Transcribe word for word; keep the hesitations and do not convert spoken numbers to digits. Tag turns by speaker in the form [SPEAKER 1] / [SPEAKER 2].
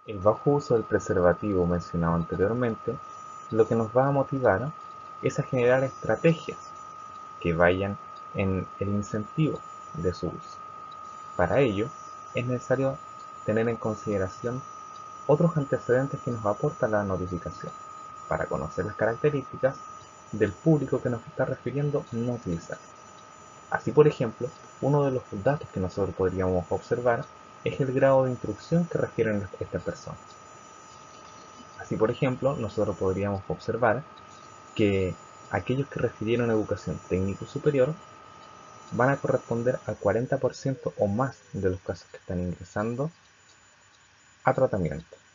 [SPEAKER 1] El bajo uso del preservativo mencionado anteriormente lo que nos va a motivar es a generar estrategias que vayan en el incentivo de su uso. Para ello, es necesario tener en consideración otros antecedentes que nos aporta la notificación, para conocer las características del público que nos está refiriendo no utilizar. Así, por ejemplo, uno de los datos que nosotros podríamos observar es el grado de instrucción que refieren estas personas. Así, por ejemplo, nosotros podríamos observar que aquellos que refirieron educación técnico superior van a corresponder al cuarenta por ciento o más de los casos que están ingresando a tratamiento.